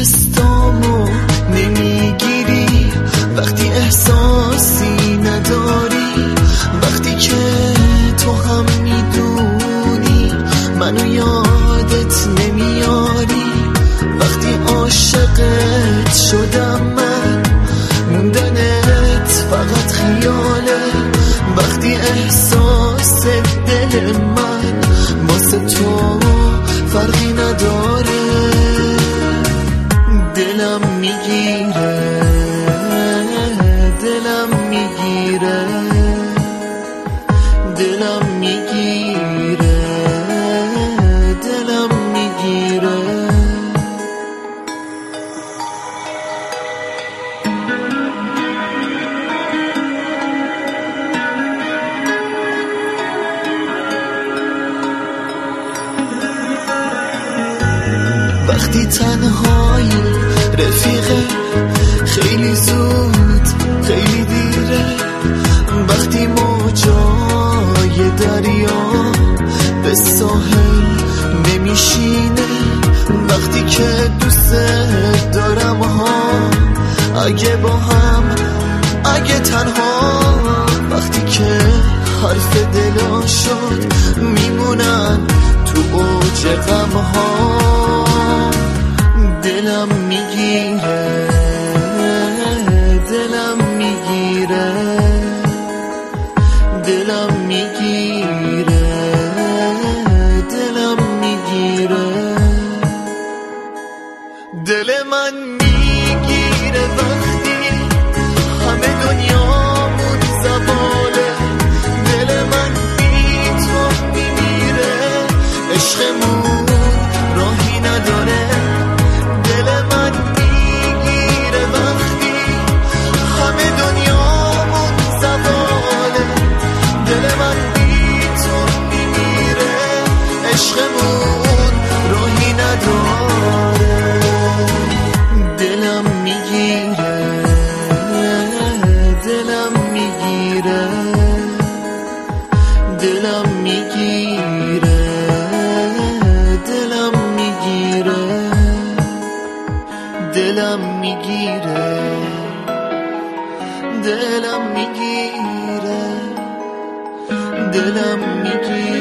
دستامو نمیگیری، وقتی احساسی نداری، وقتی که تو هم میدونی منو یادت نمیاری، وقتی عاشقت شدم من موندنت فقط خیاله، وقتی احساس دل من واسه تو فرقی نداره، دلم میگیره، دلم میگیره، دلم میگیره، دلم میگیره. وقتی تنهایی رفیقه، خیلی زود خیلی دیره، وقتی موجای دریا به ساحل نمیشینه، وقتی که دوست دارم ها، اگه با هم اگه تنها، وقتی که حرف دلا شد میمونن تو اوج غم ها، دلم میگیره، دلم میگیره، دلم میگیره، دلم میگیره، دل من میگیره وقتی همه دنیامون زواله، دل من بی تو میمیره، عشقمون راهی نداره، دل من میگیره وقتی همه دنیامون زواله، دل من بی تو میمیره، عشقمون راهی نداره، دلم میگیره، دلم میگیره، دلم میگیره، دلم میگیره، دلم میگیره، دلم میگیره، دلم میگیره.